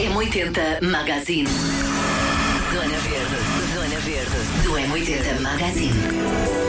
M80 Magazine. Zona Verde do M80 Magazine.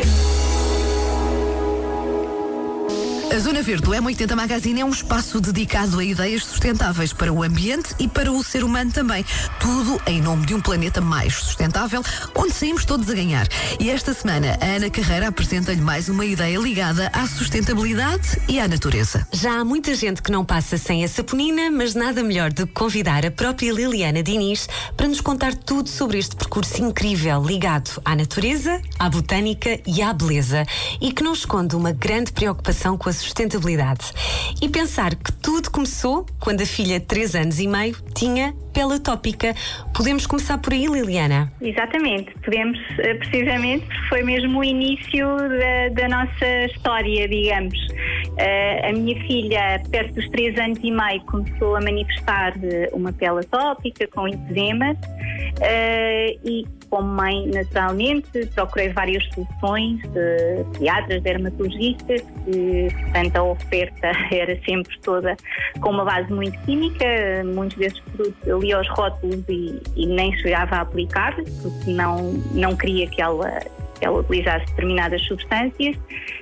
A Zona Verde do M80 Magazine é um espaço dedicado a ideias sustentáveis para o ambiente e para o ser humano também. Tudo em nome de um planeta mais sustentável, onde saímos todos a ganhar. E esta semana, a Ana Carreira apresenta-lhe mais uma ideia ligada à sustentabilidade e à natureza. Já há muita gente que não passa sem a saponina, mas nada melhor do que convidar a própria Liliana Diniz para nos contar tudo sobre este percurso incrível ligado à natureza, à botânica e à beleza, e que não esconde uma grande preocupação com a sustentabilidade. E pensar que tudo começou quando a filha de 3 anos e meio tinha pele atópica. Podemos começar por aí, Liliana? Exatamente, podemos, precisamente, porque foi mesmo o início da nossa história, digamos. A minha filha, perto dos 3 anos e meio, começou a manifestar uma pele atópica com eczemas e, como mãe, naturalmente, procurei várias soluções de pediatras, dermatologistas, que, portanto, a oferta era sempre toda com uma base muito química. Muitos desses produtos eu lia os rótulos e nem chegava a aplicar, porque não queria que ela utilizasse determinadas substâncias.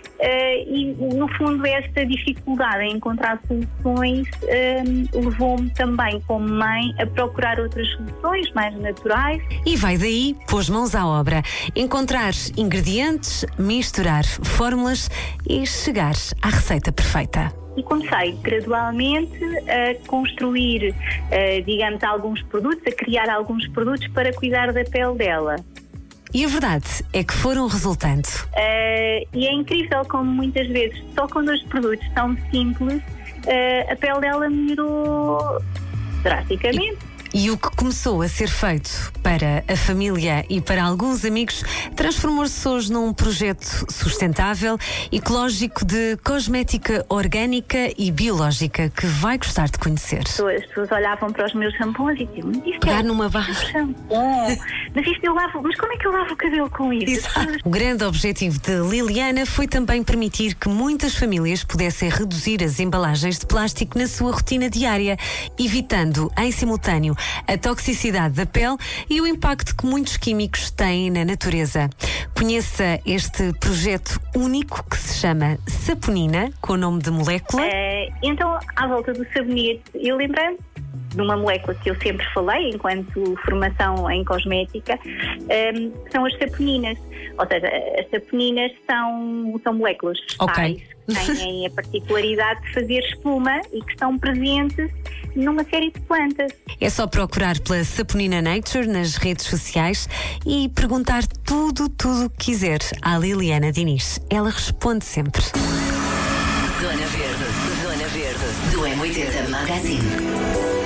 E, no fundo, esta dificuldade em encontrar soluções levou-me também, como mãe, a procurar outras soluções mais naturais. E vai daí, pôs mãos à obra, encontrar ingredientes, misturar fórmulas e chegar à receita perfeita. E comecei gradualmente a construir, digamos, alguns produtos, a criar alguns produtos para cuidar da pele dela. E a verdade é que foram resultando. E é incrível como muitas vezes, só com 2 produtos tão simples, a pele dela melhorou drasticamente. E o que começou a ser feito para a família e para alguns amigos transformou-se hoje num projeto sustentável, ecológico, de cosmética orgânica e biológica, que vai gostar de conhecer. As pessoas olhavam para os meus shampoos e diziam: pegar numa barra. Shampoo. Mas isto eu lavo, mas como é que eu lavo o cabelo com isso? Exato. O grande objetivo de Liliana foi também permitir que muitas famílias pudessem reduzir as embalagens de plástico na sua rotina diária, evitando em simultâneo a toxicidade da pele e o impacto que muitos químicos têm na natureza. Conheça este projeto único que se chama Saponina, com o nome de molécula. Então, à volta do sabonete, eu lembrei de uma molécula que eu sempre falei enquanto formação em cosmética, que são as saponinas. Ou seja, as saponinas são moléculas vegetais que têm a particularidade de fazer espuma e que estão presentes numa série de plantas. É só procurar pela Saponina Nature nas redes sociais e perguntar tudo o que quiser à Liliana Diniz. Ela responde sempre. Zona Verde do M80 Magazine.